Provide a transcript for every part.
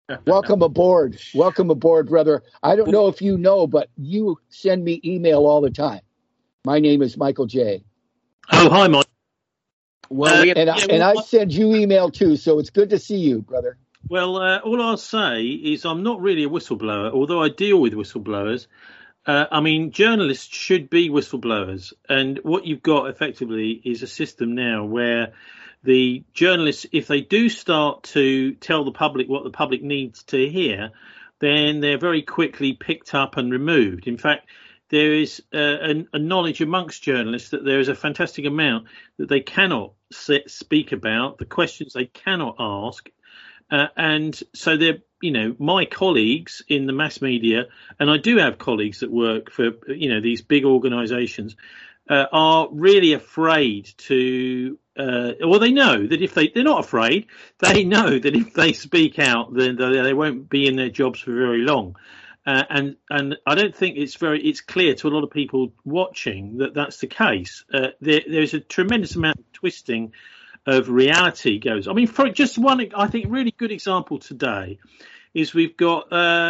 Welcome aboard. Welcome aboard, brother. I don't know if you know, but you send me email all the time. My name is Michael J. Oh, hi, Mike. Well, and I send you email too, so it's good to see you, brother. Well, all I'll say is I'm not really a whistleblower, although I deal with whistleblowers. I mean, journalists should be whistleblowers. And what you've got effectively is a system now where the journalists, if they do start to tell the public what the public needs to hear, then they're very quickly picked up and removed. In fact, there is a knowledge amongst journalists that there is a fantastic amount that they cannot speak about, the questions they cannot ask. And so they're, my colleagues in the mass media, and I do have colleagues that work for, these big organisations, are really afraid to, well, they know that if they're not afraid, they know that if they speak out, then they won't be in their jobs for very long. And I don't think it's clear to a lot of people watching that that's the case. There's a tremendous amount of twisting of reality goes. I mean, for just one, I think, really good example today is we've got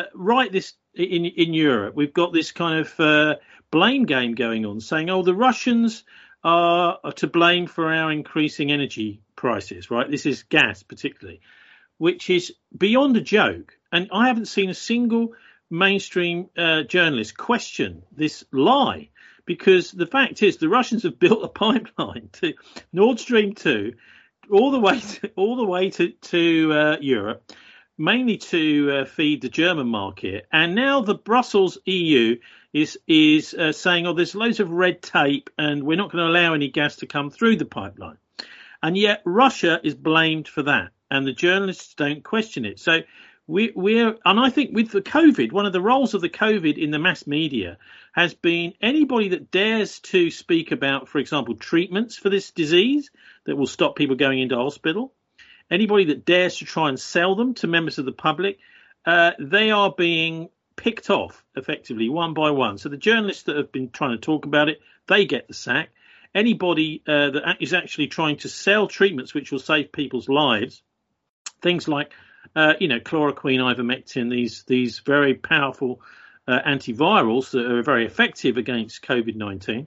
in Europe, we've got this kind of blame game going on, saying, oh, the Russians are to blame for our increasing energy prices, right? This is gas particularly, which is beyond a joke. And I haven't seen a single mainstream journalist question this lie. Because the fact is, the Russians have built a pipeline to Nord Stream 2, all the way to Europe, mainly to feed the German market. And now the Brussels EU is saying, oh, there's loads of red tape, and we're not going to allow any gas to come through the pipeline. And yet Russia is blamed for that, and the journalists don't question it. So and I think with the COVID, one of the roles of the COVID in the mass media has been anybody that dares to speak about, for example, treatments for this disease that will stop people going into hospital, anybody that dares to try and sell them to members of the public, they are being picked off effectively one by one. So the journalists that have been trying to talk about it, they get the sack. Anybody that is actually trying to sell treatments which will save people's lives, things like chloroquine, ivermectin, these very powerful antivirals that are very effective against COVID-19.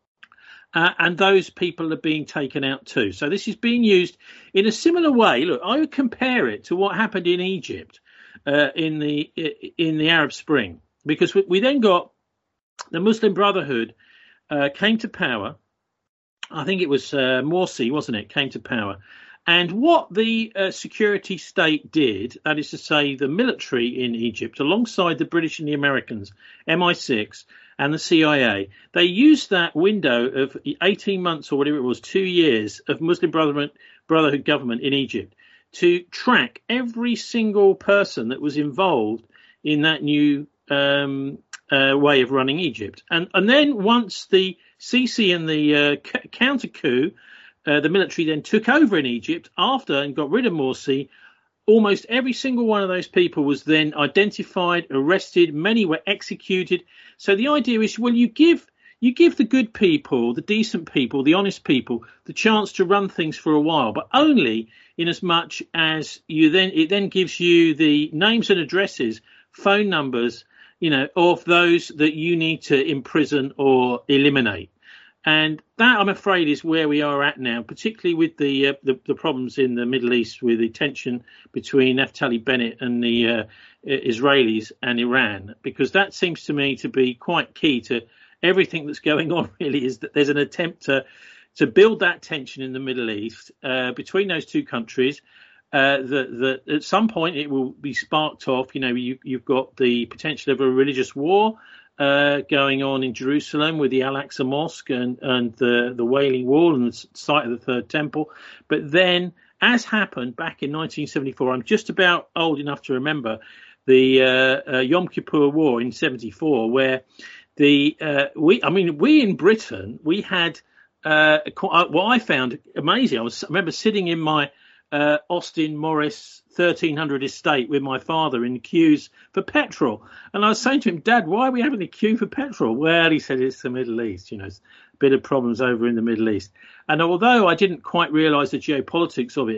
And those people are being taken out too. So this is being used in a similar way. Look, I would compare it to what happened in Egypt in the Arab Spring, because we then got the Muslim Brotherhood came to power. I think it was Morsi, wasn't it, came to power. And what the security state did, that is to say the military in Egypt, alongside the British and the Americans, MI6 and the CIA, they used that window of 18 months or whatever it was, 2 years of Muslim Brotherhood government in Egypt to track every single person that was involved in that new way of running Egypt. And then once the Sisi and the counter coup, the military then took over in Egypt after and got rid of Morsi, almost every single one of those people was then identified, arrested. Many were executed. So the idea is, well, you give the good people, the decent people, the honest people, the chance to run things for a while, but only in as much as it then gives you the names and addresses, phone numbers, of those that you need to imprison or eliminate. And that, I'm afraid, is where we are at now, particularly with the problems in the Middle East, with the tension between Naftali Bennett and the Israelis and Iran, because that seems to me to be quite key to everything that's going on, really, is that there's an attempt to build that tension in the Middle East between those two countries. That at some point it will be sparked off. You've got the potential of a religious war going on in Jerusalem with the Al-Aqsa Mosque and the Wailing Wall and the site of the Third Temple. But then, as happened back in 1974, I'm just about old enough to remember the Yom Kippur War in 74, where we in Britain, we had what I found amazing. I remember sitting in my Austin Morris 1300 estate with my father in queues for petrol. And I was saying to him, Dad, why are we having a queue for petrol? Well, he said, it's the Middle East, it's a bit of problems over in the Middle East. And although I didn't quite realise the geopolitics of it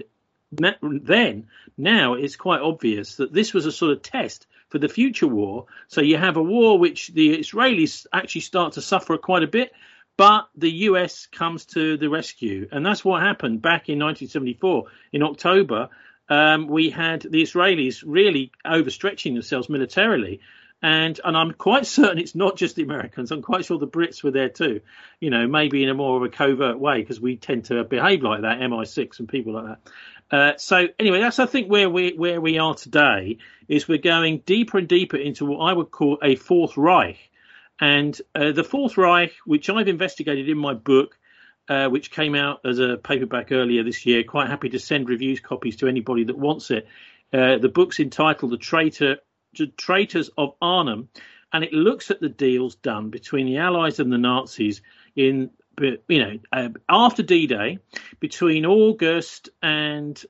Now it's quite obvious that this was a sort of test for the future war. So you have a war which the Israelis actually start to suffer quite a bit, but the US comes to the rescue. And that's what happened back in 1974 in October. We had the Israelis really overstretching themselves militarily. And I'm quite certain it's not just the Americans. I'm quite sure the Brits were there too, maybe in a more of a covert way, because we tend to behave like that, MI6 and people like that. So anyway, that's, I think, where we are today, is we're going deeper and deeper into what I would call a Fourth Reich. And the Fourth Reich, which I've investigated in my book, which came out as a paperback earlier this year, quite happy to send reviews copies to anybody that wants it. The book's entitled The Traitors of Arnhem, and it looks at the deals done between the Allies and the Nazis in, after D-Day, between August and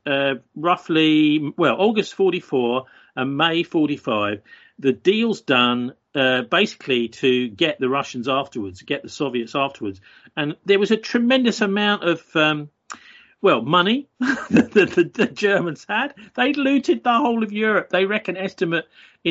August 44 and May 45. The deals done basically to get the Russians afterwards, get the Soviets afterwards, and there was a tremendous amount of money that the Germans had. They looted the whole of Europe. They reckon estimate in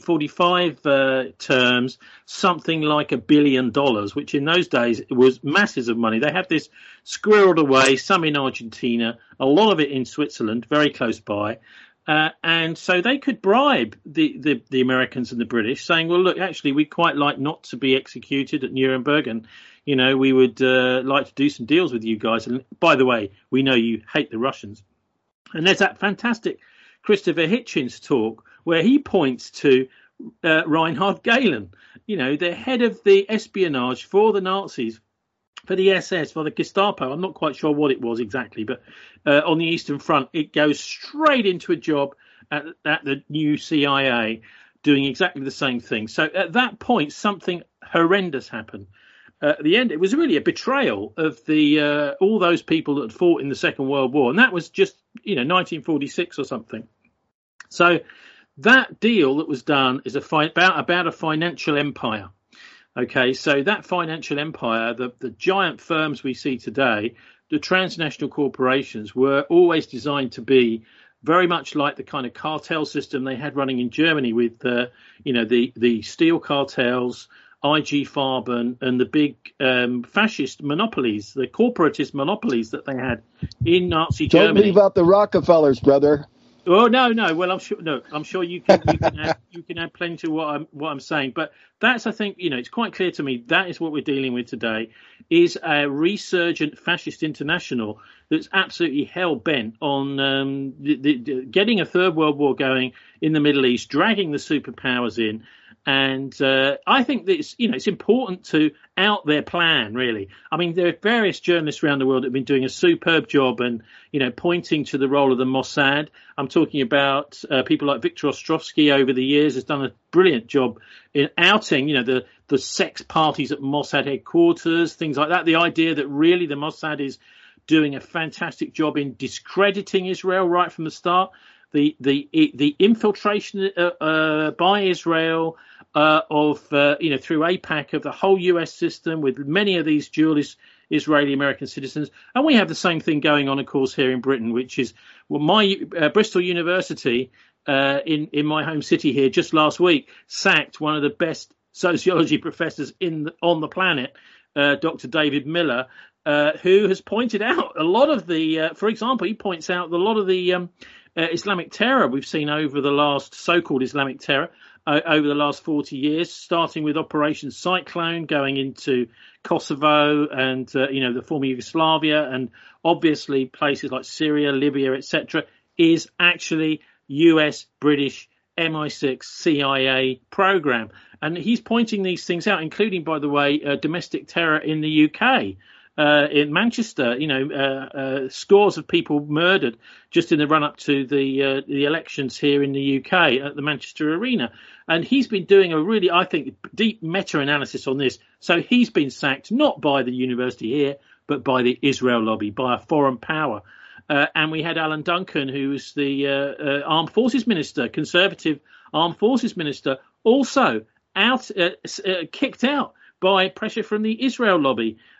1945 terms, something like $1 billion, which in those days was masses of money. They had this squirreled away, some in Argentina, a lot of it in Switzerland, very close by. And so they could bribe the Americans and the British, saying, well, look, actually, we'd quite like not to be executed at Nuremberg, and we would like to do some deals with you guys. And by the way, we know you hate the Russians. And there's that fantastic Christopher Hitchens talk where he points to Reinhard Gehlen, the head of the espionage for the Nazis, for the SS, for the Gestapo. I'm not quite sure what it was exactly, but on the Eastern Front, it goes straight into a job at the new CIA doing exactly the same thing. So at that point, something horrendous happened. At the end, it was really a betrayal of the all those people that had fought in the Second World War. And that was just, 1946 or something. So that deal that was done is about a financial empire. OK, so that financial empire, the giant firms we see today, the transnational corporations, were always designed to be very much like the kind of cartel system they had running in Germany with, the steel cartels, IG Farben, and the big fascist monopolies, the corporatist monopolies that they had in Nazi Germany. Don't leave out the Rockefellers, brother. Oh no! Well, I'm sure you can add plenty to what I'm saying. But that's, I think, it's quite clear to me that is what we're dealing with today, is a resurgent fascist international that's absolutely hell bent on getting a third world war going in the Middle East, dragging the superpowers in. And I think that it's important to out their plan, really. I mean, there are various journalists around the world that have been doing a superb job and, pointing to the role of the Mossad. I'm talking about people like Victor Ostrovsky over the years has done a brilliant job in outing, the sex parties at Mossad headquarters, things like that. The idea that really the Mossad is doing a fantastic job in discrediting Israel right from the start. The infiltration by Israel through AIPAC of the whole US system with many of these dual Israeli American citizens. And we have the same thing going on, of course, here in Britain, which is my Bristol University in my home city here just last week sacked one of the best sociology professors on the planet, Dr. David Miller, who has pointed out a lot of the, for example, he points out a lot of the Islamic terror we've seen over the last so-called Islamic terror over the last 40 years, starting with Operation Cyclone, going into Kosovo and, the former Yugoslavia, and obviously places like Syria, Libya, etc., is actually US, British, MI6, CIA program. And he's pointing these things out, including, by the way, domestic terror in the UK. In Manchester, scores of people murdered just in the run up to the elections here in the UK at the Manchester Arena. And he's been doing a really, I think, deep meta-analysis on this. So he's been sacked not by the university here, but by the Israel lobby, by a foreign power. And we had Alan Duncan, who was the Armed Forces Minister, Conservative Armed Forces Minister, also kicked out by pressure from the Israel lobby.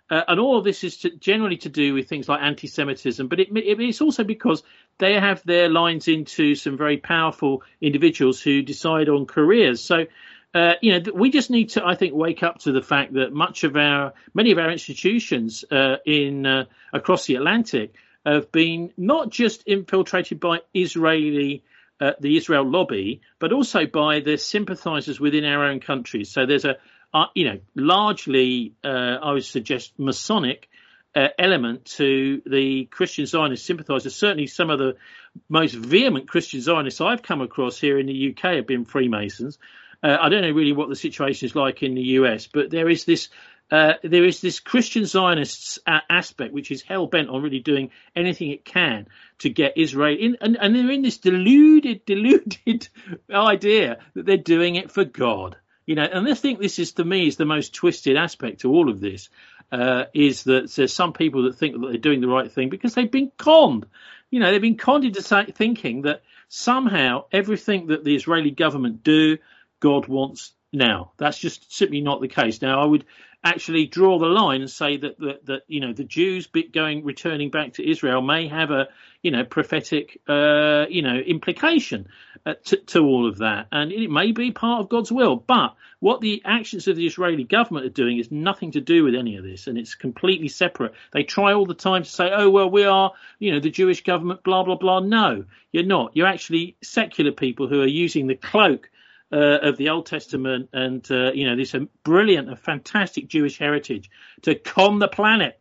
And all of this is generally to do with things like anti-Semitism, but it's also because they have their lines into some very powerful individuals who decide on careers. So, we just need to, I think, wake up to the fact that many of our institutions across the Atlantic have been not just infiltrated by the Israel lobby, but also by the sympathizers within our own countries. So there's largely, I would suggest, Masonic element to the Christian Zionist sympathizers. Certainly some of the most vehement Christian Zionists I've come across here in the UK have been Freemasons. I don't know really what the situation is like in the US, but there is this Christian Zionists aspect which is hell bent on really doing anything it can to get Israel in, and they're in this deluded idea that they're doing it for God. And I think this is, to me, is the most twisted aspect to all of this, is that there's some people that think that they're doing the right thing because they've been conned. They've been conned into thinking that somehow everything that the Israeli government do, God wants now. That's just simply not the case. Now, I would actually draw the line and say that the Jews returning back to Israel may have a prophetic implication to all of that, and it may be part of God's will. But what the actions of the Israeli government are doing is nothing to do with any of this, and it's completely separate. They try all the time to say, "Oh well, we are the Jewish government," blah blah blah. No, you're not. You're actually secular people who are using the cloak of the Old Testament and this brilliant and fantastic Jewish heritage to con the planet.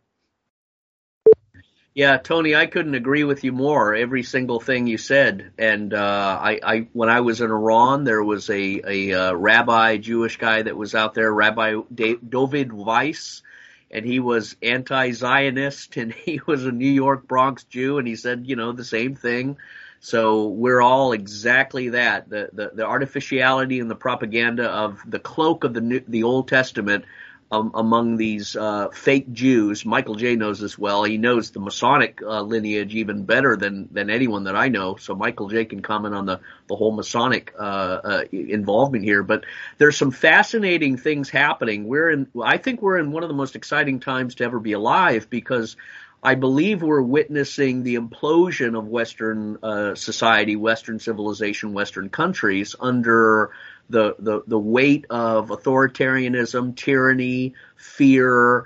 Yeah, Tony, I couldn't agree with you more. Every single thing you said. And I when I was in Iran, there was a rabbi, Jewish guy that was out there, Rabbi David Weiss, and he was anti-Zionist, and he was a New York Bronx Jew, and he said, the same thing. So we're all exactly that. The artificiality and the propaganda of the cloak of the Old Testament among these fake Jews. Michael J. knows this well. He knows the Masonic lineage even better than anyone that I know. So Michael J. can comment on the whole Masonic involvement here. But there's some fascinating things happening. I think we're in one of the most exciting times to ever be alive, because I believe we're witnessing the implosion of Western society, Western civilization, Western countries under the weight of authoritarianism, tyranny, fear,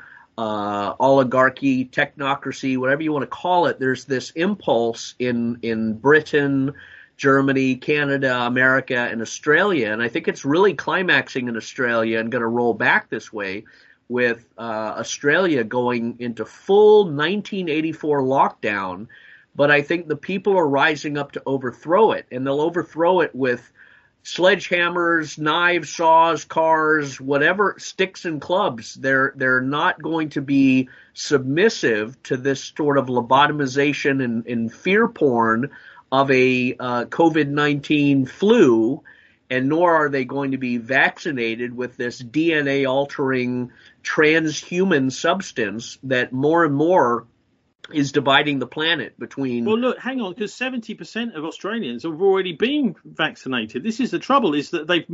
oligarchy, technocracy, whatever you want to call it. There's this impulse in Britain, Germany, Canada, America, and Australia, and I think it's really climaxing in Australia and going to roll back this way, with Australia going into full 1984 lockdown. But I think the people are rising up to overthrow it, and they'll overthrow it with sledgehammers, knives, saws, cars, whatever, sticks and clubs. They're not going to be submissive to this sort of lobotomization and fear porn of a COVID-19 flu, and nor are they going to be vaccinated with this DNA-altering transhuman substance that more and more is dividing the planet between... Well, look, hang on, because 70% of Australians have already been vaccinated. This is the trouble, is that they've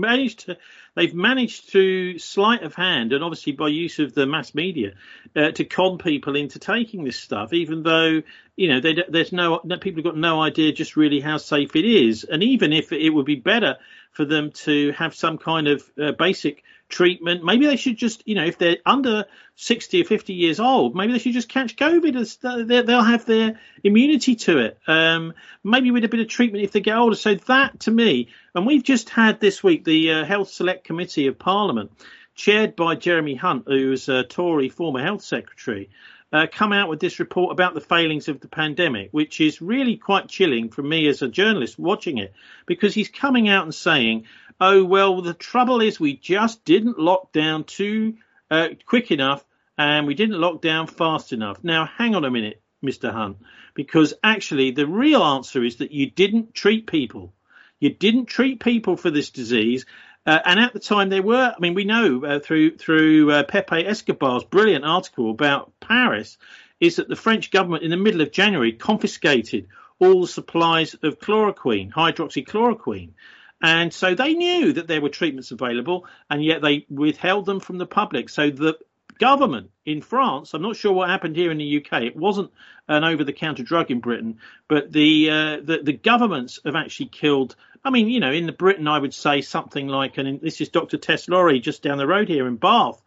managed to sleight of hand, and obviously by use of the mass media, to con people into taking this stuff, even though people have got no idea just really how safe it is. And even if it would be better for them to have some kind of basic treatment, maybe they should just, if they're under 60 or 50 years old, maybe they should just catch COVID. They'll have their immunity to it. Maybe with a bit of treatment if they get older. So that, to me, and we've just had this week the Health Select Committee of Parliament, chaired by Jeremy Hunt, who was a Tory former Health Secretary, come out with this report about the failings of the pandemic, which is really quite chilling for me as a journalist watching it, because he's coming out and saying, oh, well, the trouble is we just didn't lock down too quick enough, and we didn't lock down fast enough. Now, hang on a minute, Mr. Hunt, because actually the real answer is that you didn't treat people. You didn't treat people for this disease. And at the time they were, we know through Pepe Escobar's brilliant article about Paris, is that the French government in the middle of January confiscated all the supplies of chloroquine, hydroxychloroquine. And so they knew that there were treatments available, and yet they withheld them from the public. So the government in France, I'm not sure what happened here in the UK. It wasn't an over-the-counter drug in Britain, but the governments have actually killed. I mean, in Britain, I would say something like, and this is Dr. Tess Laurie just down the road here in Bath,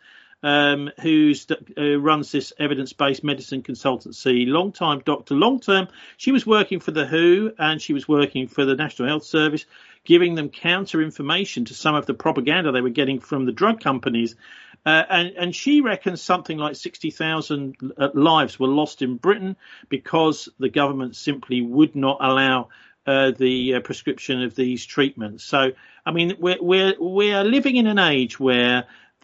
who runs this evidence-based medicine consultancy, long-time doctor, long-term. She was working for the WHO and she was working for the National Health Service, giving them counter information to some of the propaganda they were getting from the drug companies. And she reckons something like 60,000 lives were lost in Britain because the government simply would not allow the prescription of these treatments. So, I mean, we're living in an age where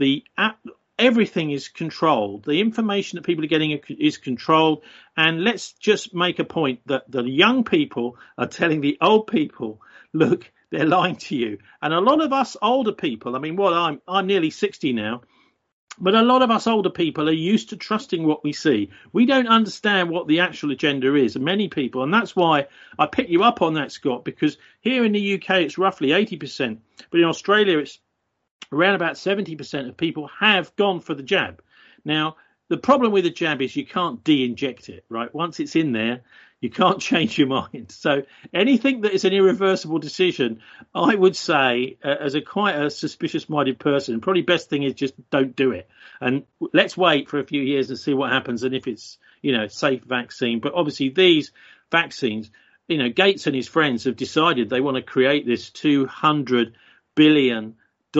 everything is controlled. The information that people are getting is controlled. And let's just make a point that the young people are telling the old people, look, they're lying to you. And a lot of us older people, I mean, I'm nearly 60 now, but a lot of us older people are used to trusting what we see. We don't understand what the actual agenda is, many people. And that's why I pick you up on that, Scott, because here in the UK, it's roughly 80%. But in Australia, it's around about 70% of people have gone for the jab. Now, the problem with the jab is you can't de-inject it, right? Once it's in there, you can't change your mind. So anything that is an irreversible decision, I would say, as quite a suspicious-minded person, probably best thing is just don't do it. And let's wait for a few years and see what happens and if it's, safe vaccine. But obviously these vaccines, Gates and his friends have decided they want to create this $200 billion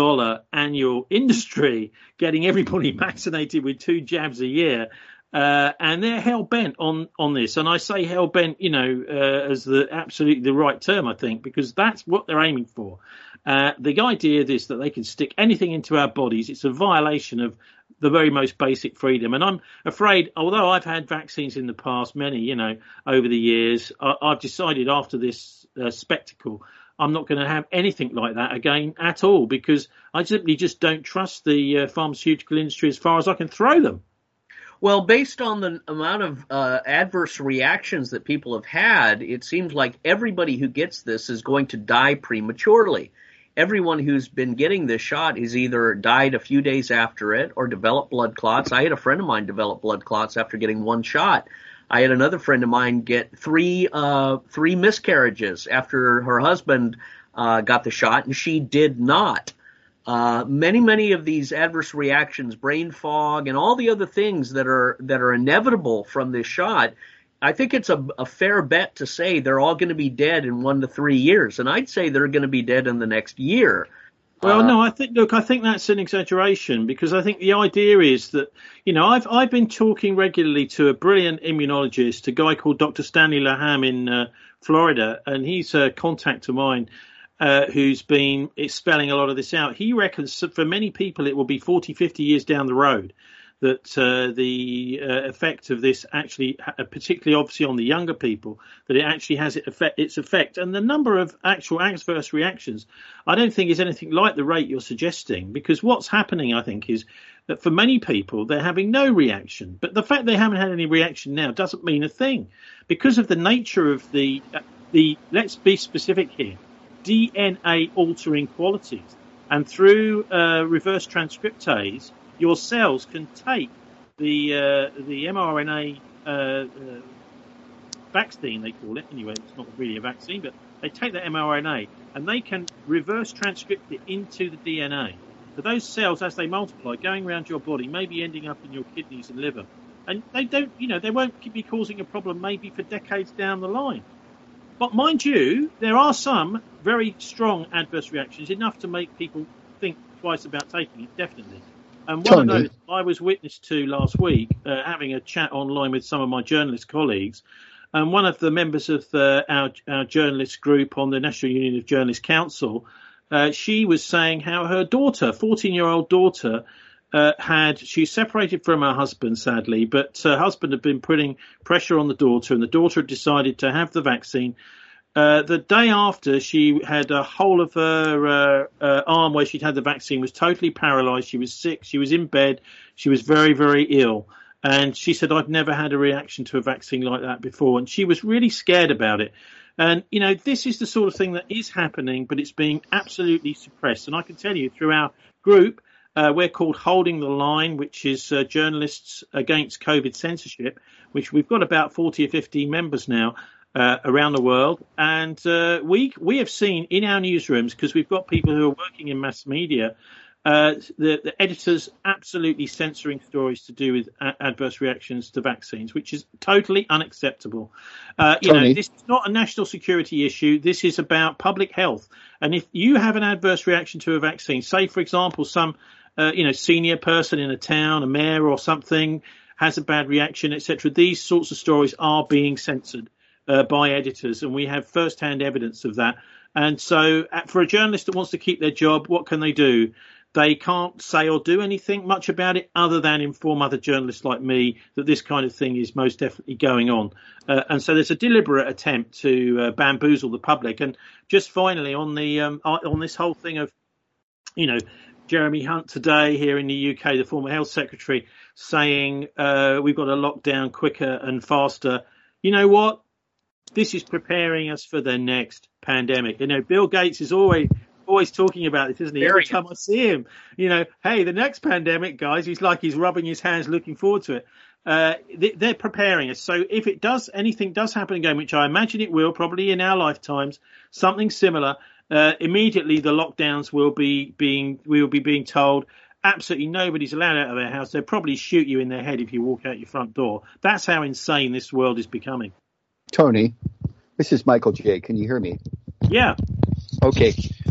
annual industry, getting everybody vaccinated with 2 jabs a year. And they're hell-bent on this. And I say hell-bent, as absolutely the right term, I think, because that's what they're aiming for. The idea is that they can stick anything into our bodies. It's a violation of the very most basic freedom. And I'm afraid, although I've had vaccines in the past, many, over the years, I've decided after this spectacle, I'm not going to have anything like that again at all, because I simply just don't trust the pharmaceutical industry as far as I can throw them. Well, based on the amount of adverse reactions that people have had, it seems like everybody who gets this is going to die prematurely. Everyone who's been getting this shot has either died a few days after it or developed blood clots. I had a friend of mine develop blood clots after getting 1 shot. I had another friend of mine get three miscarriages after her husband got the shot, and she did not. Many of these adverse reactions, brain fog, and all the other things that are inevitable from this shot, I think it's a fair bet to say they're all going to be dead in 1 to 3 years, and I'd say they're going to be dead in the next year. Well, no, I think that's an exaggeration, because I think the idea is that, I've been talking regularly to a brilliant immunologist, a guy called Dr. Stanley Laham in Florida, and he's a contact of mine who's been spelling a lot of this out. He reckons for many people it will be 40, 50 years down the road that the effect of this actually, particularly obviously on the younger people, that it actually has its effect. And the number of actual adverse reactions, I don't think is anything like the rate you're suggesting, because what's happening, I think, is that for many people, they're having no reaction. But the fact they haven't had any reaction now doesn't mean a thing, because of the nature of the let's be specific here, DNA altering qualities. And through reverse transcriptase, your cells can take the mRNA vaccine, they call it. Anyway, it's not really a vaccine, but they take that mRNA and they can reverse transcript it into the DNA. So those cells, as they multiply, going around your body, maybe ending up in your kidneys and liver. And they they won't be causing a problem maybe for decades down the line. But mind you, there are some very strong adverse reactions, enough to make people think twice about taking it, definitely. And one of those I was witness to last week, having a chat online with some of my journalist colleagues. And one of the members of our journalist group on the National Union of Journalists Council, she was saying how her daughter, 14-year-old daughter, she's separated from her husband, sadly, but her husband had been putting pressure on the daughter, and the daughter had decided to have the vaccine. The day after, she had a whole of her arm where she'd had the vaccine was totally paralyzed. She was sick. She was in bed. She was very, very ill. And she said, I've never had a reaction to a vaccine like that before. And she was really scared about it. And, this is the sort of thing that is happening, but it's being absolutely suppressed. And I can tell you through our group, We're called Holding the Line, which is Journalists Against COVID Censorship, which we've got about 40 or 50 members now around the world. And we have seen in our newsrooms, because we've got people who are working in mass media, the editors absolutely censoring stories to do with adverse reactions to vaccines, which is totally unacceptable. This is not a national security issue. This is about public health. And if you have an adverse reaction to a vaccine, say, for example, some senior person in a town, a mayor or something, has a bad reaction, etc., these sorts of stories are being censored by editors, and we have first-hand evidence of that. And so for a journalist that wants to keep their job, what can they do? They can't say or do anything much about it other than inform other journalists like me that this kind of thing is most definitely going on. And so there's a deliberate attempt to bamboozle the public. And just finally on this whole thing of, Jeremy Hunt today here in the UK, the former health secretary, saying we've got to lock down quicker and faster. You know what? This is preparing us for the next pandemic. Bill Gates is always talking about this, isn't he? Every time I see him, hey, the next pandemic, guys, he's rubbing his hands looking forward to it. They're preparing us. So if anything does happen again, which I imagine it will, probably in our lifetimes, something similar, immediately the lockdowns we will be being told absolutely nobody's allowed out of their house. They'll probably shoot you in the head if you walk out your front door. That's how insane this world is becoming. Tony, this is Michael J. Can you hear me? Yeah. Okay.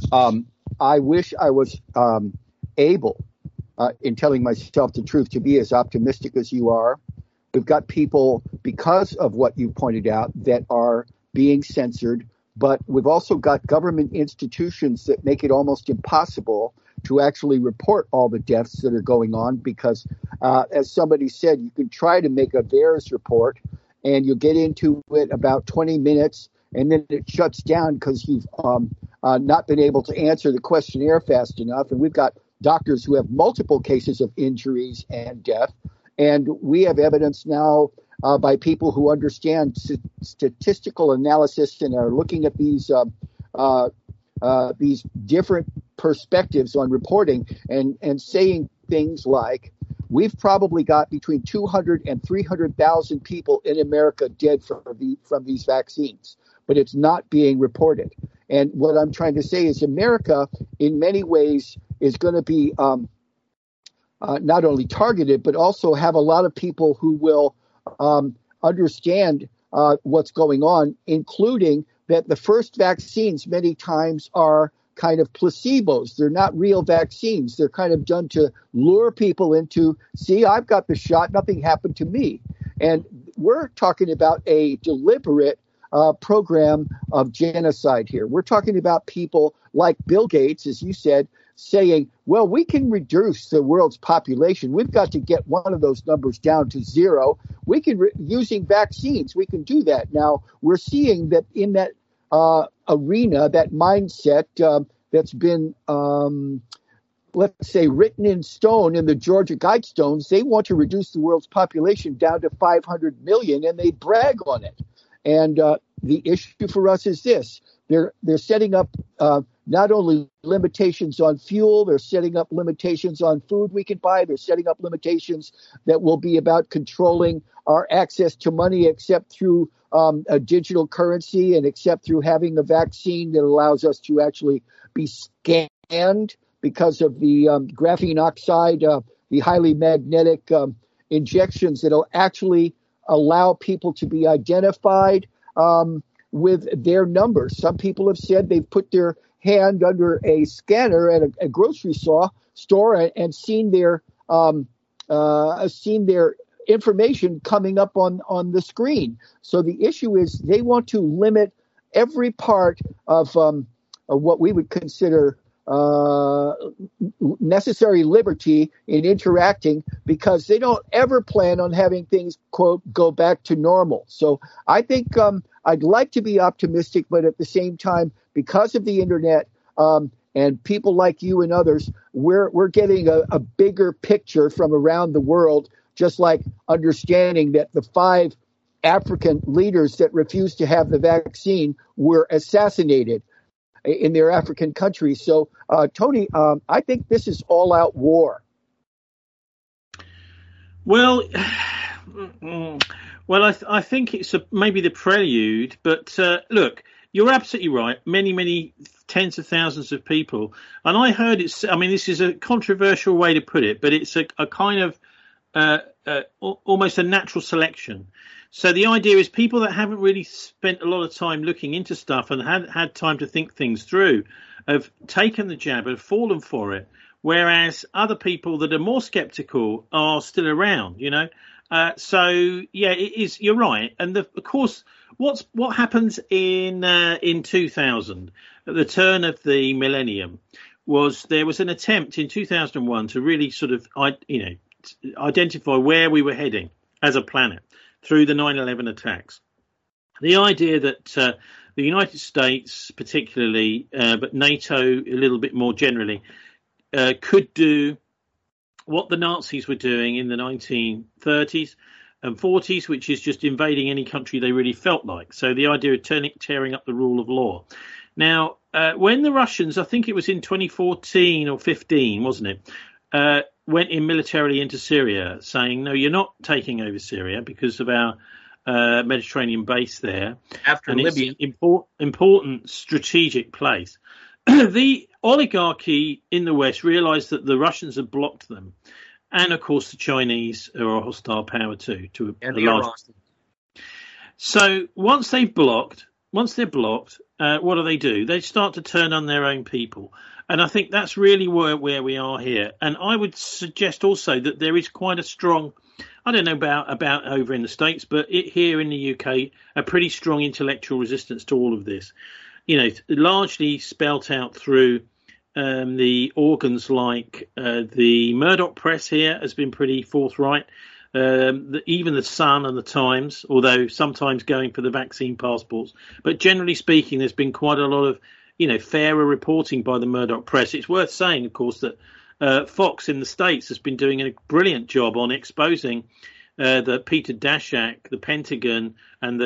I wish I was able, in telling myself the truth, to be as optimistic as you are. We've got people, because of what you pointed out, that are being censored, but we've also got government institutions that make it almost impossible to actually report all the deaths that are going on because, as somebody said, you can try to make a VAERS report and you'll get into it about 20 minutes and then it shuts down because you've not been able to answer the questionnaire fast enough. And we've got doctors who have multiple cases of injuries and death. And we have evidence now by people who understand statistical analysis and are looking at these different perspectives on reporting and saying things like, we've probably got between 200 and 300,000 people in America dead from these vaccines, but it's not being reported. And what I'm trying to say is America, in many ways, is going to be not only targeted, but also have a lot of people who will understand what's going on, including that the first vaccines many times are kind of placebos. They're not real vaccines. They're kind of done to lure people into, see, I've got the shot, nothing happened to me. And we're talking about a deliberate program of genocide here. We're talking about people like Bill Gates, as you said, saying, well, we can reduce the world's population. We've got to get one of those numbers down to zero. We can, using vaccines, we can do that. Now, we're seeing that in that arena, that mindset that's been, let's say, written in stone in the Georgia Guidestones, they want to reduce the world's population down to 500 million, and they brag on it. And the issue for us is this. They're setting up not only limitations on fuel, they're setting up limitations on food we can buy. They're setting up limitations that will be about controlling our access to money except through a digital currency and except through having a vaccine that allows us to actually be scanned because of the graphene oxide, the highly magnetic injections that will actually allow people to be identified with their numbers. Some people have said they've put their hand under a scanner at a grocery store and seen their information coming up on the screen. So the issue is they want to limit every part of what we would consider necessary liberty in interacting because they don't ever plan on having things, quote, go back to normal. So I think I'd like to be optimistic, but at the same time, because of the internet and people like you and others, we're getting a bigger picture from around the world, just like understanding that the 5 African leaders that refused to have the vaccine were assassinated. in their African countries. So, Tony, I think this is all-out war. Well, I think it's maybe the prelude. But look, you're absolutely right. Many tens of thousands of people, and I heard it's. I mean, this is a controversial way to put it, but it's a kind of almost a natural selection. So the idea is people that haven't really spent a lot of time looking into stuff and had time to think things through have taken the jab and fallen for it, whereas other people that are more skeptical are still around, you know. So yeah, it is. You're right, and of course, what happens in 2000 at the turn of the millennium was there was an attempt in 2001 to really sort of identify where we were heading as a planet through the 9/11 attacks. The idea that the United States particularly, but NATO a little bit more generally, could do what the Nazis were doing in the 1930s and 40s, which is just invading any country they really felt like. So the idea of tearing up the rule of law. Now, when the Russians, I think it was in 2014 or 15, wasn't it, went in militarily into Syria, saying, no, you're not taking over Syria because of our Mediterranean base there. After Libya. It's an important strategic place. The oligarchy in the West realised that the Russians had blocked them. And, of course, the Chinese are a hostile power too. And the Iran. So once they're blocked, what do? They start to turn on their own people. And I think that's really where we are here. And I would suggest also that there is quite a strong, I don't know about over in the States, but here in the UK, a pretty strong intellectual resistance to all of this. You know, largely spelt out through the organs like the Murdoch press here has been pretty forthright. Even the Sun and the Times, although sometimes going for the vaccine passports. But generally speaking, there's been quite a lot of, fairer reporting by the Murdoch press. It's worth saying, of course, that Fox in the States has been doing a brilliant job on exposing the Peter Daszak, the Pentagon, and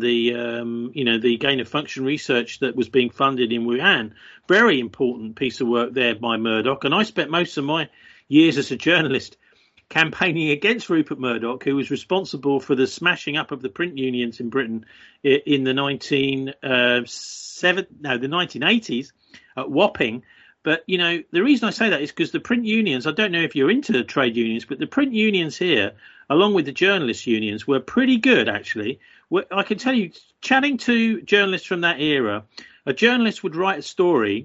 the gain of function research that was being funded in Wuhan. Very important piece of work there by Murdoch. And I spent most of my years as a journalist campaigning against Rupert Murdoch, who was responsible for the smashing up of the print unions in Britain in the 1980s at Wapping. But, the reason I say that is because the print unions, I don't know if you're into trade unions, but the print unions here, along with the journalists' unions, were pretty good, actually. I can tell you, chatting to journalists from that era, a journalist would write a story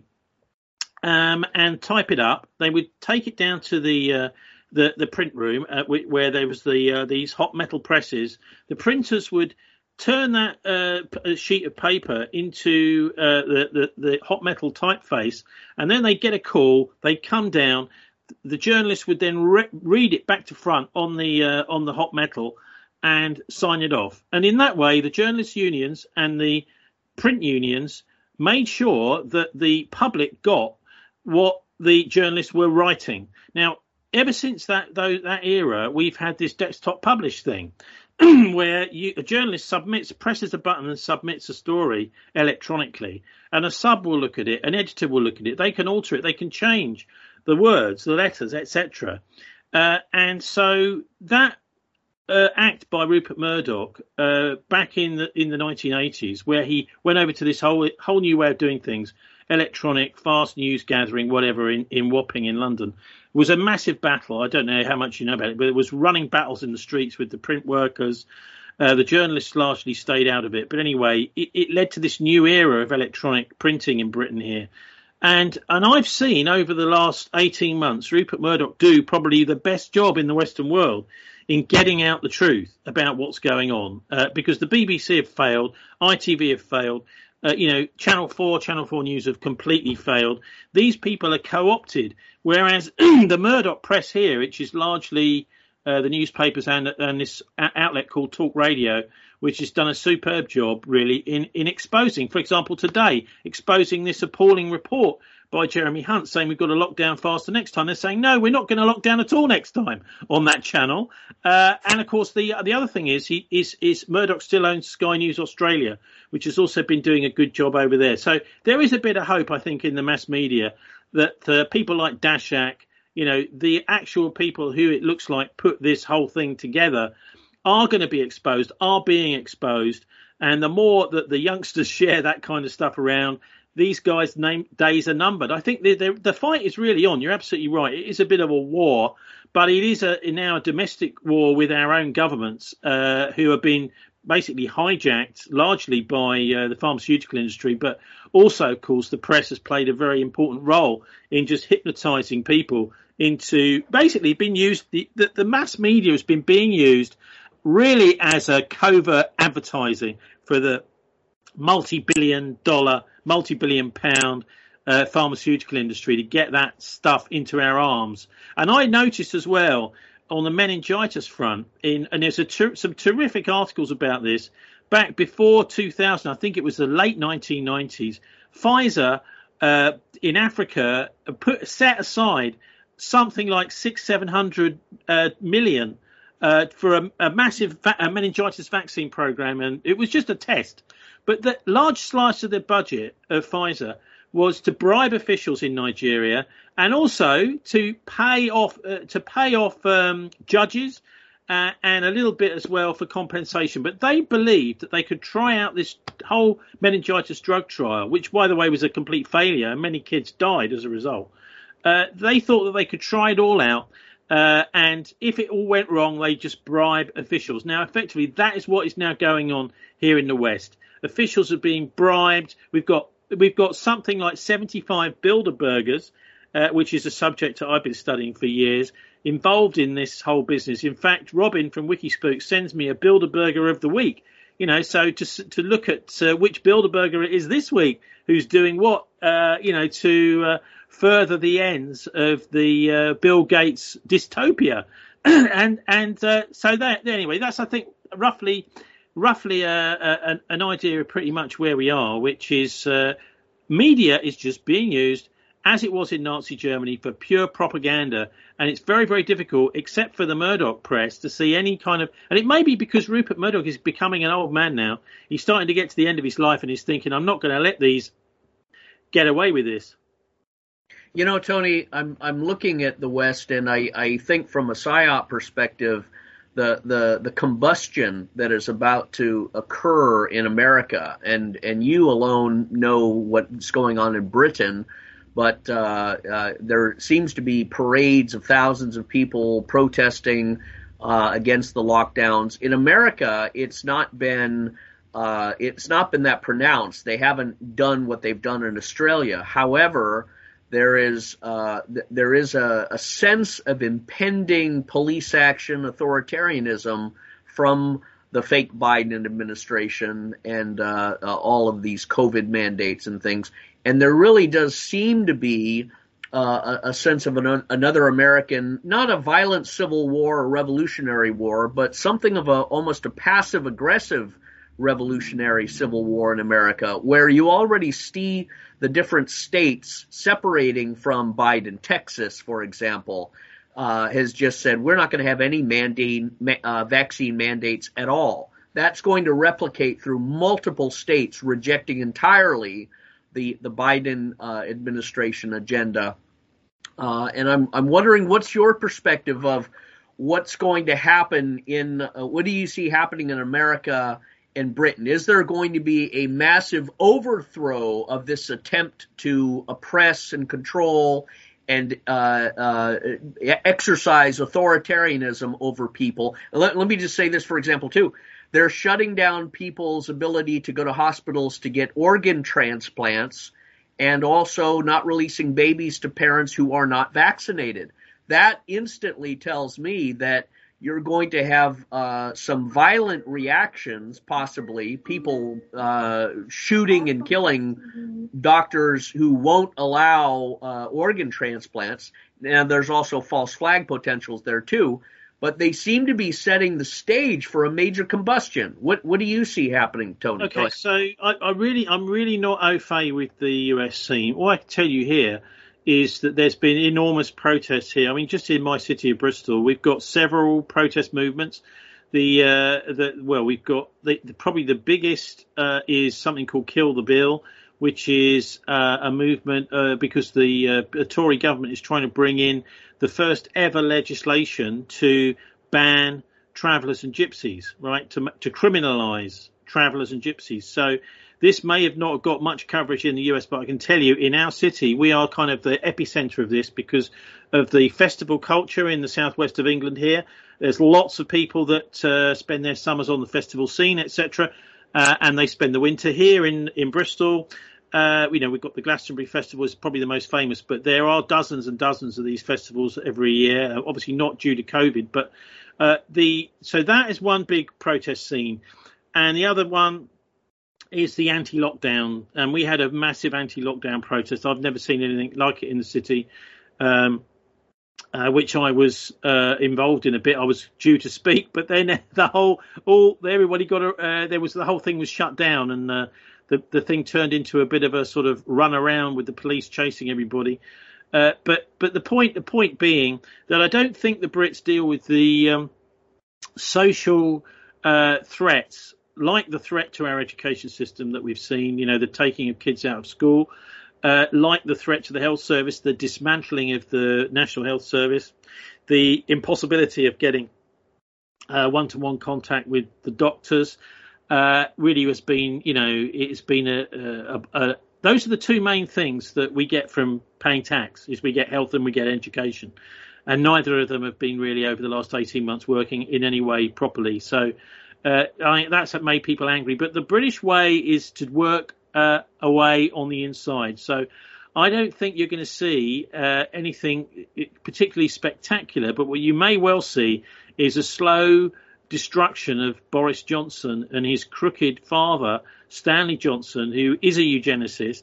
and type it up. They would take it down to the print room where there was these hot metal presses. The printers would turn that sheet of paper into the hot metal typeface, and then they'd get a call. They'd come down. The journalist would then read it back to front on the hot metal and sign it off. And in that way, the journalists' unions and the print unions made sure that the public got what the journalists were writing. Now, ever since that era, we've had this desktop publish thing where a journalist presses a button and submits a story electronically, and a sub will look at it, an editor will look at it, they can alter it, they can change the words, the letters, etc. And so that act by Rupert Murdoch back in the 1980s, where he went over to this whole new way of doing things, electronic, fast news gathering, whatever, in Wapping in London, was a massive battle. I don't know how much you know about it, but it was running battles in the streets with the print workers. The journalists largely stayed out of it. But anyway, it led to this new era of electronic printing in Britain here. And I've seen over the last 18 months, Rupert Murdoch do probably the best job in the Western world in getting out the truth about what's going on, because the BBC have failed, ITV have failed, Channel 4 News have completely failed. These people are co-opted, whereas the Murdoch press here, which is largely the newspapers and this outlet called Talk Radio, which has done a superb job, really, in exposing, for example, today, exposing this appalling report by Jeremy Hunt saying we've got to lock down faster next time. They're saying, no, we're not going to lock down at all next time on that channel. And, of course, the other thing is Murdoch still owns Sky News Australia, which has also been doing a good job over there. So there is a bit of hope, I think, in the mass media that people like Dashak, the actual people who it looks like put this whole thing together are going to be exposed, are being exposed. And the more that the youngsters share that kind of stuff around, these guys' days are numbered. I think the fight is really on. You're absolutely right. It is a bit of a war, but it is now a domestic war with our own governments who have been basically hijacked largely by the pharmaceutical industry, but also, of course, the press has played a very important role in just hypnotizing people into basically being used. The mass media has been being used really as a covert advertising for the multi-billion pound pharmaceutical industry to get that stuff into our arms. And I noticed as well on the meningitis front, and there's some terrific articles about this, back before 2000, I think it was the late 1990s, Pfizer in Africa set aside something like 600-700 million for a massive meningitis vaccine program, and it was just a test. But the large slice of the budget of Pfizer was to bribe officials in Nigeria and also to pay off judges and a little bit as well for compensation. But they believed that they could try out this whole meningitis drug trial, which, by the way, was a complete failure, and many kids died as a result. They thought that they could try it all out. And if it all went wrong, they just bribe officials. Now, effectively, that is what is now going on here in the West. Officials are being bribed. We've got something like 75 Bilderbergers, which is a subject that I've been studying for years, involved in this whole business. In fact, Robin from Wikispook sends me a Bilderberger of the week. So to look at which Bilderberger it is this week who's doing what, to further the ends of the Bill Gates dystopia. So that anyway, that's, I think, roughly an idea of pretty much where we are, which is media is just being used as it was in Nazi Germany for pure propaganda. And it's very, very difficult, except for the Murdoch press, to see any kind of, and it may be because Rupert Murdoch is becoming an old man now. He's starting to get to the end of his life and he's thinking, I'm not going to let these get away with this. Tony, I'm looking at the West, and I think from a PSYOP perspective, the combustion that is about to occur in America, and you alone know what's going on in Britain, but there seems to be parades of thousands of people protesting against the lockdowns. In America, it's not been that pronounced. They haven't done what they've done in Australia. However, there is a sense of impending police action, authoritarianism from the fake Biden administration and all of these COVID mandates and things. And there really does seem to be a sense of another American, not a violent civil war or revolutionary war, but something of almost a passive aggressive revolutionary civil war in America, where you already see the different states separating from Biden. Texas, for example, has just said, we're not going to have any vaccine mandates at all. That's going to replicate through multiple states rejecting entirely the Biden administration agenda. And I'm wondering, what's your perspective of what's going to happen what do you see happening in America and Britain? Is there going to be a massive overthrow of this attempt to oppress and control and exercise authoritarianism over people? Let me just say this, for example, too. They're shutting down people's ability to go to hospitals to get organ transplants, and also not releasing babies to parents who are not vaccinated. That instantly tells me that you're going to have some violent reactions, possibly people shooting and killing doctors who won't allow organ transplants. And there's also false flag potentials there too. but they seem to be setting the stage for a major combustion. What do you see happening, Tony? Okay, so I'm really not au fait with the US scene. All I can tell you here is that there's been enormous protests here. I mean, just in my city of Bristol, we've got several protest movements. We've got probably the biggest is something called Kill the Bill, which is a movement because the Tory government is trying to bring in the first ever legislation to ban travellers and gypsies, right? To criminalise travellers and gypsies. So this may have not got much coverage in the US, but I can tell you in our city, we are kind of the epicenter of this because of the festival culture in the southwest of England here. There's lots of people that spend their summers on the festival scene, etc. And they spend the winter here in Bristol. We've got the Glastonbury Festival is probably the most famous, but there are dozens and dozens of these festivals every year, obviously not due to COVID. But so that is one big protest scene. And the other one is the anti-lockdown. And we had a massive anti-lockdown protest. I've never seen anything like it in the city, which I was involved in a bit. I was due to speak, but then the whole thing was shut down, and the thing turned into a bit of a sort of run around with the police chasing everybody. But the point being that I don't think the Brits deal with the social threats like the threat to our education system that we've seen, the taking of kids out of school, like the threat to the health service, the dismantling of the National Health Service, the impossibility of getting one-to-one contact with the doctors, really has been, it's been those are the two main things that we get from paying tax, is we get health and we get education. And neither of them have been really over the last 18 months working in any way properly. So that's what made people angry. But the British way is to work away on the inside. So I don't think you're going to see anything particularly spectacular. But what you may well see is a slow destruction of Boris Johnson and his crooked father, Stanley Johnson, who is a eugenicist,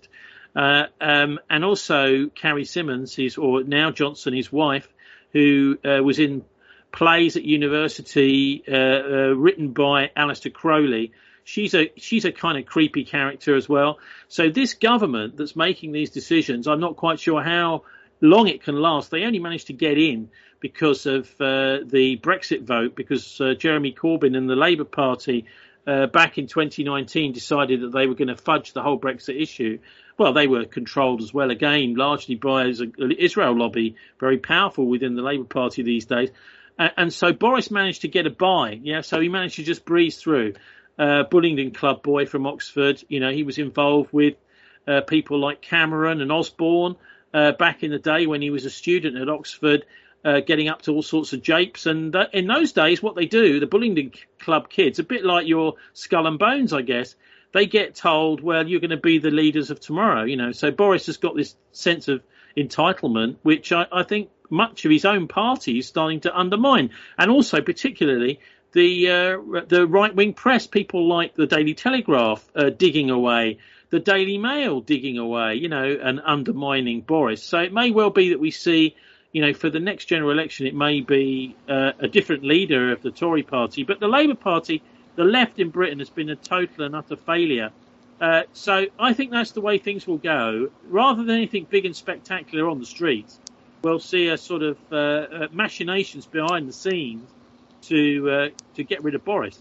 and also Carrie Symonds, now Johnson, his wife, who was in plays at university written by Aleister Crowley. She's a kind of creepy character as well. So this government that's making these decisions, I'm not quite sure how long it can last. They only managed to get in because of the Brexit vote, because Jeremy Corbyn and the Labour Party back in 2019 decided that they were going to fudge the whole Brexit issue. Well, they were controlled as well, again, largely by the Israel lobby, very powerful within the Labour Party these days. And so Boris managed to get a buy. Yeah, so he managed to just breeze through. Bullingdon Club boy from Oxford, he was involved with people like Cameron and Osborne back in the day when he was a student at Oxford, getting up to all sorts of japes. And in those days, what they do, the Bullingdon Club kids, a bit like your Skull and Bones, I guess, they get told, well, you're going to be the leaders of tomorrow. So Boris has got this sense of entitlement, which I think much of his own party is starting to undermine. And also particularly the right-wing press, people like the Daily Telegraph digging away, the Daily Mail digging away, and undermining Boris. So it may well be that we see, for the next general election, it may be a different leader of the Tory party. But the Labour Party, the left in Britain, has been a total and utter failure. So I think that's the way things will go. Rather than anything big and spectacular on the streets, we'll see a sort of machinations behind the scenes to get rid of Boris.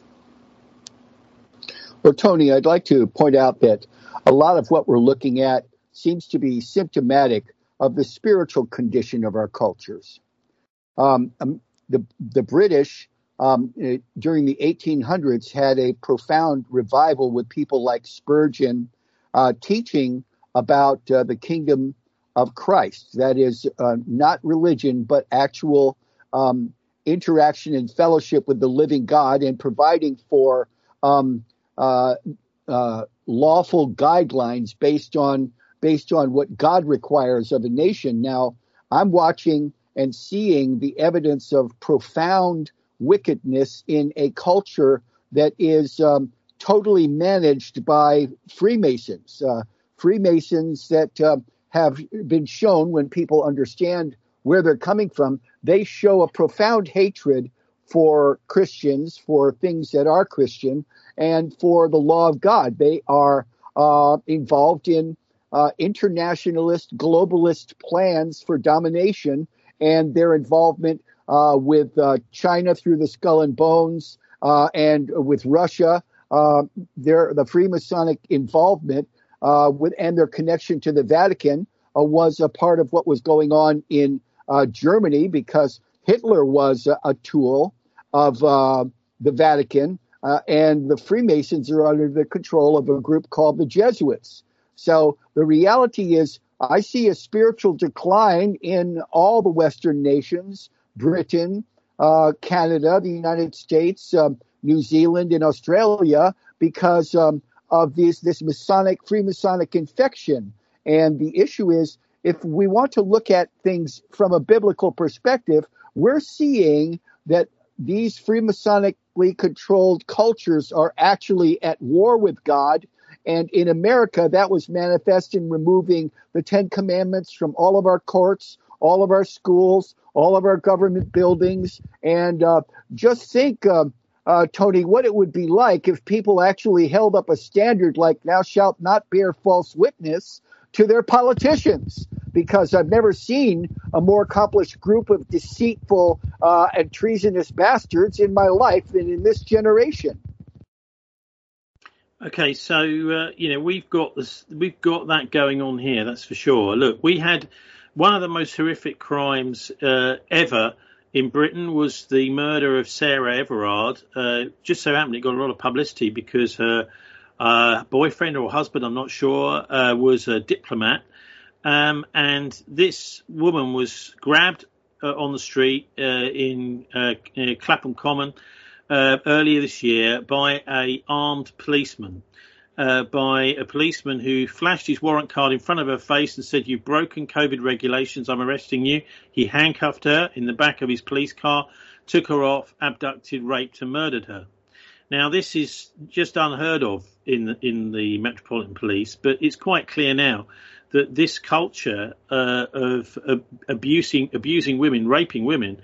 Well, Tony, I'd like to point out that a lot of what we're looking at seems to be symptomatic of the spiritual condition of our cultures. The British, during the 1800s, had a profound revival with people like Spurgeon teaching about the kingdom of Christ. That is not religion, but actual interaction and fellowship with the living God, and providing for lawful guidelines based on what God requires of a nation. Now, I'm watching and seeing the evidence of profound wickedness in a culture that is totally managed by Freemasons. Freemasons that have been shown, when people understand where they're coming from, they show a profound hatred for Christians, for things that are Christian, and for the law of God. They are involved in internationalist, globalist plans for domination, and their involvement with China through the Skull and Bones and with Russia, the Freemasonic involvement and their connection to the Vatican was a part of what was going on in Germany, because Hitler was a tool of the Vatican, and the Freemasons are under the control of a group called the Jesuits. So the reality is, I see a spiritual decline in all the Western nations, Britain, Canada, the United States, New Zealand, and Australia, because of this Freemasonic infection. And the issue is, if we want to look at things from a biblical perspective, we're seeing that these Freemasonically controlled cultures are actually at war with God. And in America, that was manifest in removing the Ten Commandments from all of our courts, all of our schools, all of our government buildings. And just think, Tony, what it would be like if people actually held up a standard like "thou shalt not bear false witness" to their politicians, because I've never seen a more accomplished group of deceitful and treasonous bastards in my life than in this generation. Okay, so we've got that going on here, that's for sure. Look, we had one of the most horrific crimes ever in Britain was the murder of Sarah Everard. Just so happened it got a lot of publicity because her boyfriend or husband, I'm not sure, was a diplomat. And this woman was grabbed on the street in Clapham Common earlier this year by a armed policeman, by a policeman who flashed his warrant card in front of her face and said, "You've broken COVID regulations, I'm arresting you." He handcuffed her in the back of his police car, took her off, abducted, raped and murdered her. Now, this is just unheard of in the Metropolitan Police, but it's quite clear now that this culture of abusing women, raping women,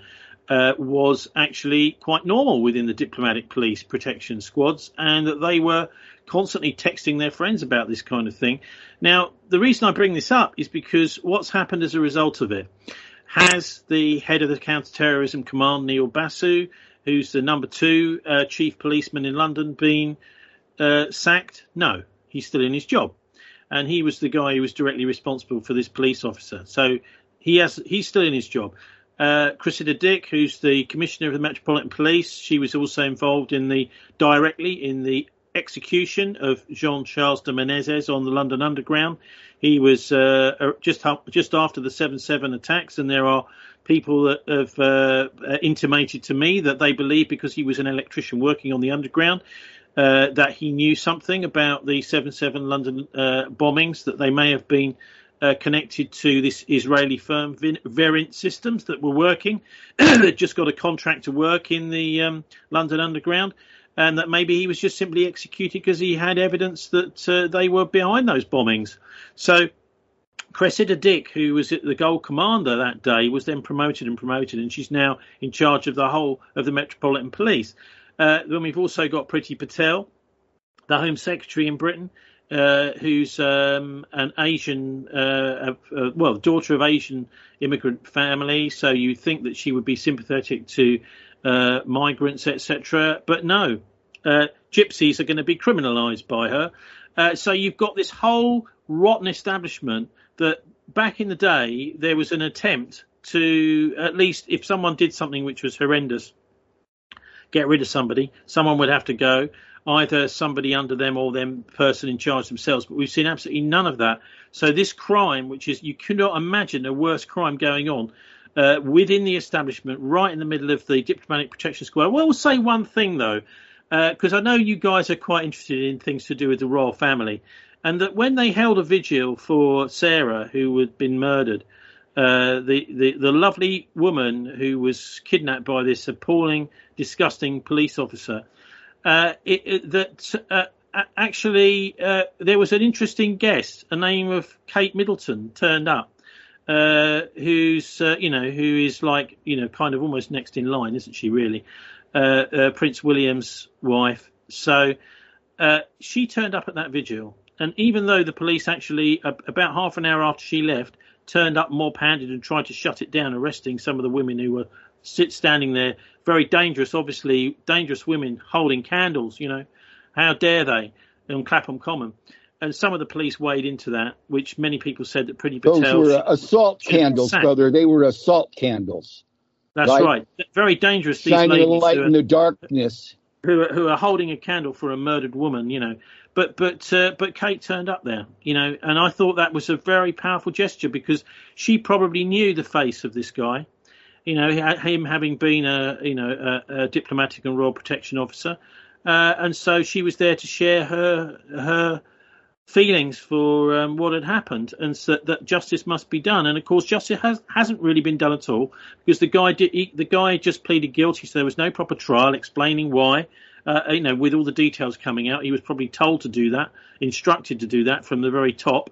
was actually quite normal within the diplomatic police protection squads, and that they were constantly texting their friends about this kind of thing. Now, the reason I bring this up is because what's happened as a result of it? Has the head of the counter-terrorism command, Neil Basu, who's the number 2 chief policeman in London, been sacked? No, he's still in his job. And he was the guy who was directly responsible for this police officer. So he's still in his job. Cressida Dick, who's the commissioner of the Metropolitan Police, she was also involved directly in the execution of Jean-Charles de Menezes on the London Underground. He was just after the 7/7 attacks, and there are people that have intimated to me that they believe, because he was an electrician working on the Underground, that he knew something about the 7/7 London bombings, that they may have been connected to this Israeli firm, Verint Systems, that were working. They'd just got a contract to work in the London Underground, and that maybe he was just simply executed because he had evidence that they were behind those bombings. So Cressida Dick, who was the Gold Commander that day, was then promoted, and she's now in charge of the whole of the Metropolitan Police. Then we've also got Priti Patel, the Home Secretary in Britain, who's an Asian, daughter of Asian immigrant family. So you think that she would be sympathetic to migrants, etc. But no, gypsies are going to be criminalised by her. So you've got this whole rotten establishment that back in the day there was an attempt to, at least if someone did something which was horrendous, get rid of somebody, someone would have to go, either somebody under them or them person in charge themselves. But we've seen absolutely none of that. So this crime, which is, you cannot imagine a worse crime going on within the establishment, right in the middle of the diplomatic protection squad. I will say one thing, though, because I know you guys are quite interested in things to do with the royal family, and that when they held a vigil for Sarah, who had been murdered, the lovely woman who was kidnapped by this appalling, disgusting police officer, actually there was an interesting guest, a name of Kate Middleton, turned up, who is like, kind of almost next in line, isn't she really? Prince William's wife. So she turned up at that vigil. And even though the police actually, about half an hour after she left, turned up mob-handed and tried to shut it down, arresting some of the women who were standing there, very dangerous, obviously dangerous women holding candles, how dare they, on Clapham Common. And some of the police weighed into that, which many people said that Priti Patel... Those were assault candles, brother. They were assault candles. That's right. Very dangerous, these shining ladies. A light in the darkness. Who are holding a candle for a murdered woman, But Kate turned up there, and I thought that was a very powerful gesture because she probably knew the face of this guy, him having been a diplomatic and royal protection officer, and so she was there to share her feelings for what had happened, and so that justice must be done. And of course, justice hasn't really been done at all because the guy just pleaded guilty, so there was no proper trial explaining why. With all the details coming out, he was probably told to do that, instructed to do that from the very top.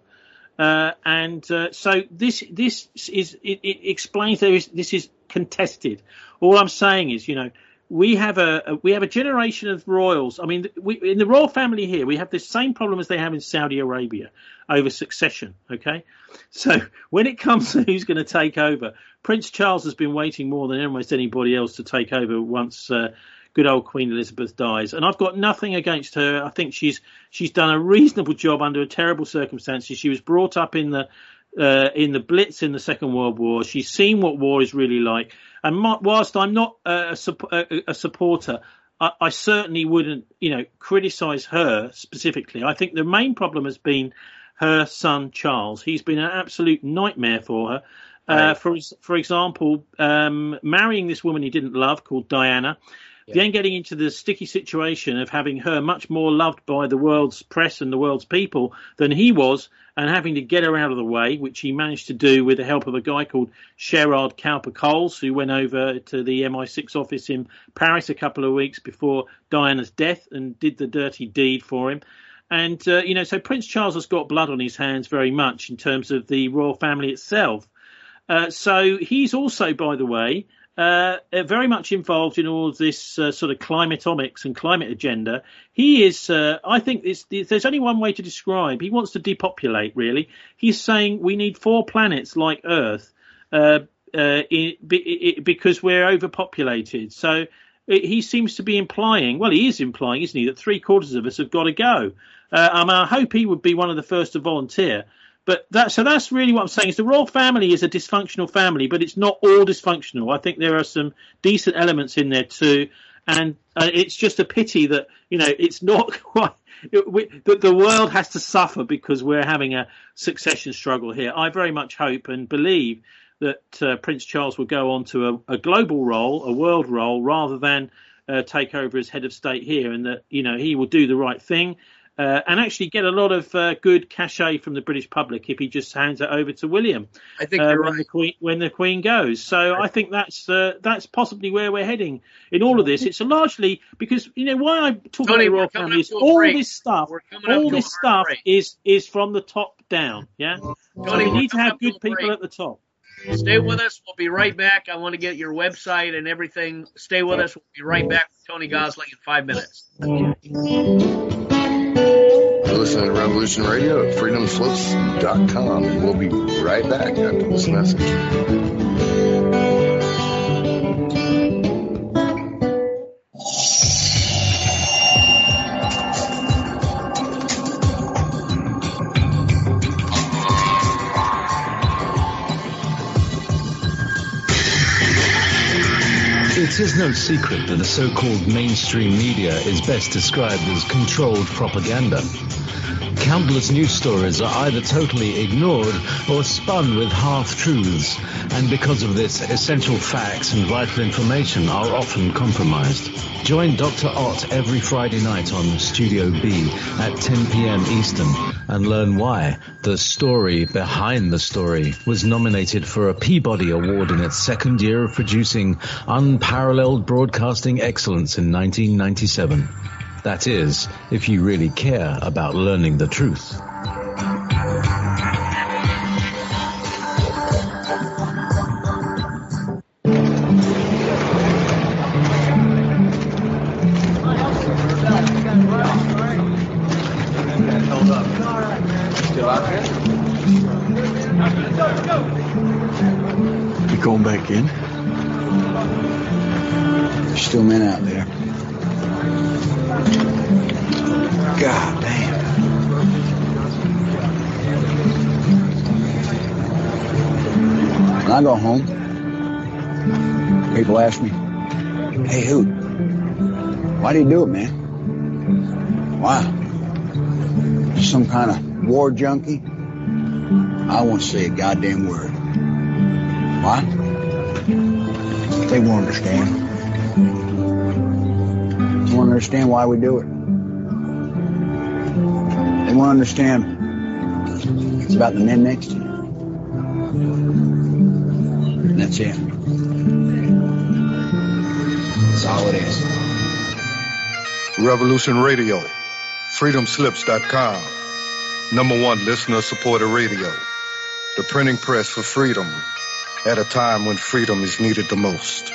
So this is it explains this is contested. All I'm saying is, we have a generation of royals. I mean, in the royal family here, we have the same problem as they have in Saudi Arabia over succession. OK, so when it comes to who's going to take over, Prince Charles has been waiting more than almost anybody else to take over once good old Queen Elizabeth dies. And I've got nothing against her. I think she's done a reasonable job under terrible circumstances. She was brought up in the Blitz in the Second World War. She's seen what war is really like. And whilst I'm not a supporter, I certainly wouldn't, criticise her specifically. I think the main problem has been her son, Charles. He's been an absolute nightmare for her. For example, marrying this woman he didn't love called Diana, then getting into the sticky situation of having her much more loved by the world's press and the world's people than he was, and having to get her out of the way, which he managed to do with the help of a guy called Sherard Cowper-Coles, who went over to the MI6 office in Paris a couple of weeks before Diana's death and did the dirty deed for him. And, so Prince Charles has got blood on his hands very much in terms of the royal family itself. So he's also, by the way, very much involved in all of this sort of climatomics and climate agenda. He is, I think there's only one way to describe. He wants to depopulate, really. He's saying we need 4 planets like Earth because we're overpopulated. So he seems to be implying, well, he is implying, isn't he, that 3/4 of us have got to go. I hope he would be one of the first to volunteer. But that's really what I'm saying. Is the royal family is a dysfunctional family, but it's not all dysfunctional. I think there are some decent elements in there too, and it's just a pity that it's not quite that the world has to suffer because we're having a succession struggle here. I very much hope and believe that Prince Charles will go on to a global role, a world role, rather than take over as head of state here, and that he will do the right thing. And actually get a lot of good cachet from the British public if he just hands it over to William. I think you're right. When the Queen goes. So I think that's possibly where we're heading in all of this. It's largely because why I talk about the royal family is all this stuff is from the top down. Yeah, Tony, so we need to have good people at the top. Stay with us. We'll be right back. I want to get your website and everything. Stay with us. We'll be right back with Tony Gosling in 5 minutes. You're listening to Revolution Radio at freedomslips.com, and we'll be right back after this message. It is no secret that the so-called mainstream media is best described as controlled propaganda. Countless news stories are either totally ignored or spun with half-truths, and because of this, essential facts and vital information are often compromised. Join Dr. Ott every Friday night on Studio B at 10 p.m. Eastern and learn why The Story Behind the Story was nominated for a Peabody Award in its second year of producing unparalleled broadcasting excellence in 1997. That is, if you really care about learning the truth. going back in. There's still men out there. God damn. When I go home, people ask me, "Hey, Hoot, why do you do it, man? Why? Just some kind of war junkie?" I won't say a goddamn word. Why? They won't understand. They won't understand why we do it. They won't understand it's about the men next to you. And that's it. That's all it is. Revolution Radio, freedomslips.com, #1 listener-supported radio, the printing press for freedom at a time when freedom is needed the most.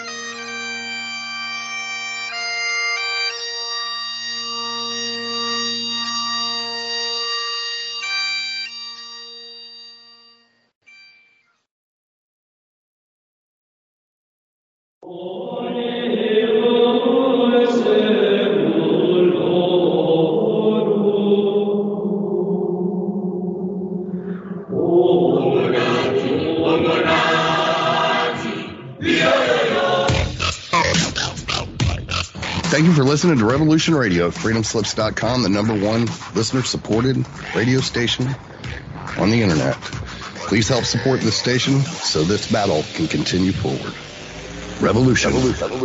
Thank you for listening to Revolution Radio at freedomslips.com, the #1 listener-supported radio station on the internet. Please help support this station so this battle can continue forward. Revolution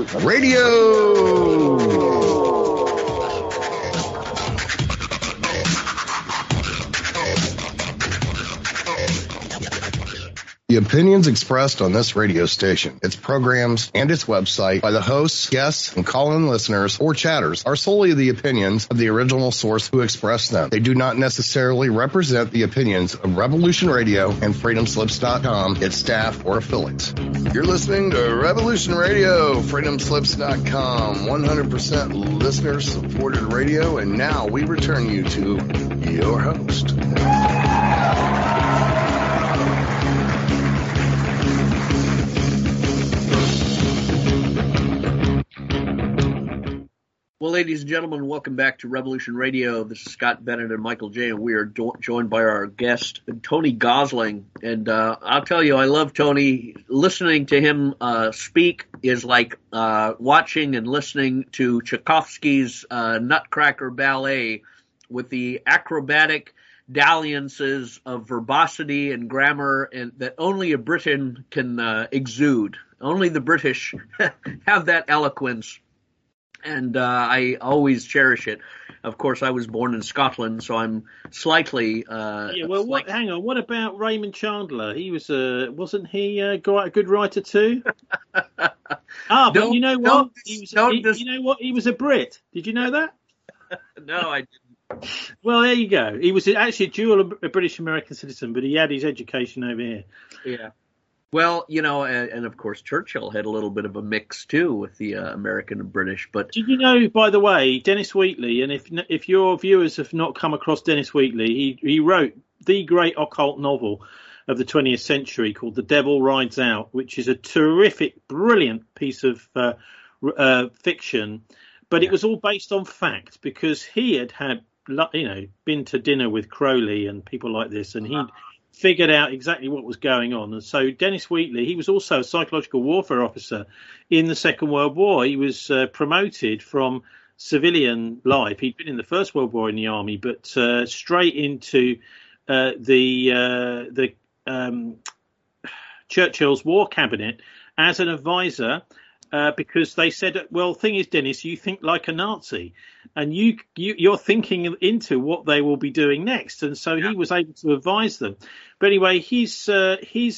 Radio! The opinions expressed on this radio station, its programs, and its website by the hosts, guests, and call-in listeners or chatters are solely the opinions of the original source who expressed them. They do not necessarily represent the opinions of Revolution Radio and freedomslips.com, its staff, or affiliates. You're listening to Revolution Radio, freedomslips.com, 100% listener-supported radio, and now we return you to your host. Well, ladies and gentlemen, welcome back to Revolution Radio. This is Scott Bennett and Michael J., and we are joined by our guest, Tony Gosling. And I'll tell you, I love Tony. Listening to him speak is like watching and listening to Tchaikovsky's Nutcracker Ballet with the acrobatic dalliances of verbosity and grammar and that only a Briton can exude. Only the British have that eloquence. And I always cherish it. Of course, I was born in Scotland, so I'm slightly. Hang on. What about Raymond Chandler? He was wasn't he a good writer too? But you know what? You know what? He was a Brit. Did you know that? No, I didn't. Well, there you go. He was actually a dual British American citizen, but he had his education over here. Yeah. Well, you know, and of course Churchill had a little bit of a mix too with the American and British. But did you know, by the way, Dennis Wheatley? And if your viewers have not come across Dennis Wheatley, he wrote the great occult novel of the 20th century called The Devil Rides Out, which is a terrific, brilliant piece of fiction. But it was all based on fact because he had been to dinner with Crowley and people like this, and he'd figured out exactly what was going on. And so Dennis Wheatley, he was also a psychological warfare officer in the Second World War. He was promoted from civilian life. He'd been in the First World War in the army, but straight into the Churchill's war cabinet as an advisor. Because they said, well, thing is, Dennis, you think like a Nazi, and you're thinking into what they will be doing next, and so he was able to advise them. But anyway, his